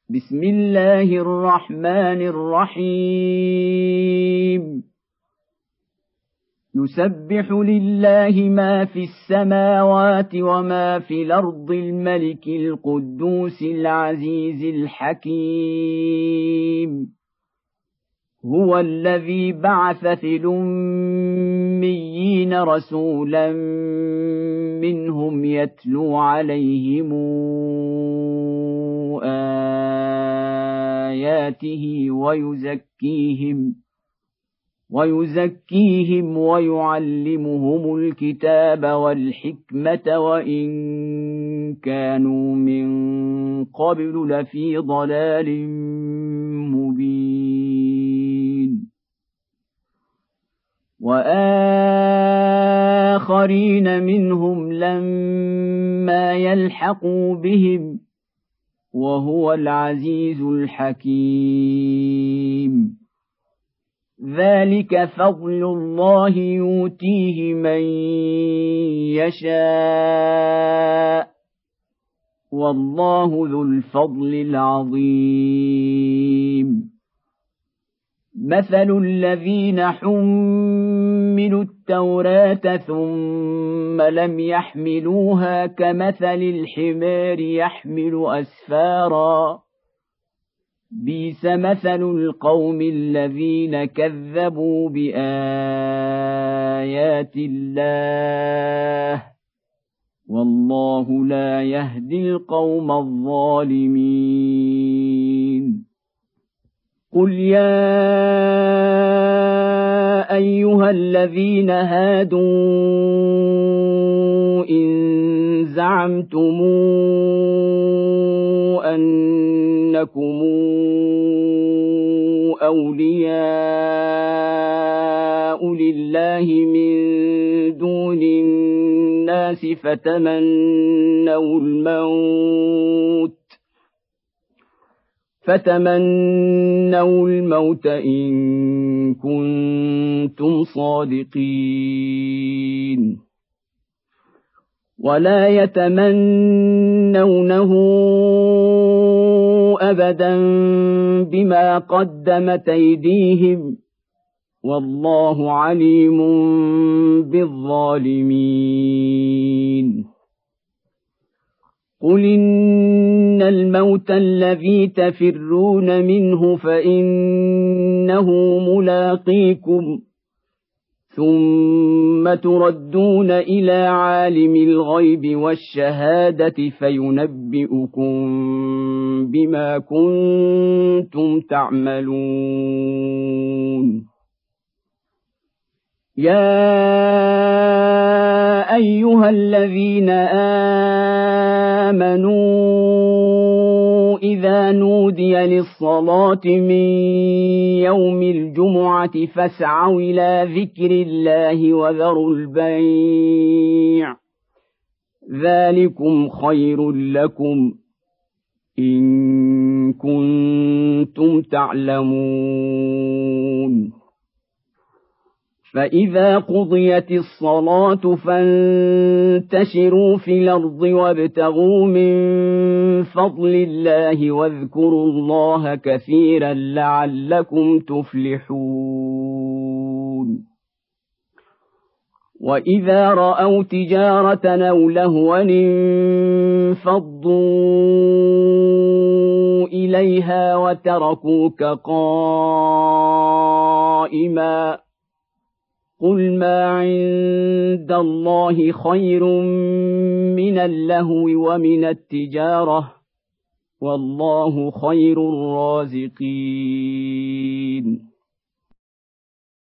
بسم الله الرحمن الرحيم يسبح لله ما في السماوات وما في الأرض الملك القدوس العزيز الحكيم هو الذي بعث في الأميين رسولا منهم يتلو عليهم آياته ويزكيهم ويعلمهم الكتاب والحكمة وإن كانوا من قبل لفي ضلال مبين وآخرين منهم لما يلحقوا بهم وهو العزيز الحكيم ذلك فضل الله يؤتيه من يشاء والله ذو الفضل العظيم مثل الذين حملوا التوراة ثم لم يحملوها كمثل الحمار يحمل أسفارا بئس مثل القوم الذين كذبوا بآيات الله والله لا يهدي القوم الظالمين قل يا أيها الذين هادوا إن زعمتم أنكم أولياء لله من دون الناس فتمنوا الموت إن كنتم صادقين ولا يتمنونه أبدا بما قدمت أيديهم والله عليم بالظالمين قل إن الموت الذي تفرون منه فإنه ملاقيكم ثم تردون إلى عالم الغيب والشهادة فينبئكم بما كنتم تعملون يا أيها الذين آمنوا إذا نودي للصلاة من يوم الجمعة فاسعوا إلى ذكر الله وذروا البيع ذلكم خير لكم إن كنتم تعلمون فإذا قضيت الصلاة فانتشروا في الأرض وابتغوا من فضل الله واذكروا الله كثيرا لعلكم تفلحون وإذا رأوا تجارة أو لهوا انفضوا إليها وتركوك قائما قل ما عند الله خير من اللهو ومن التجارة والله خير الرازقين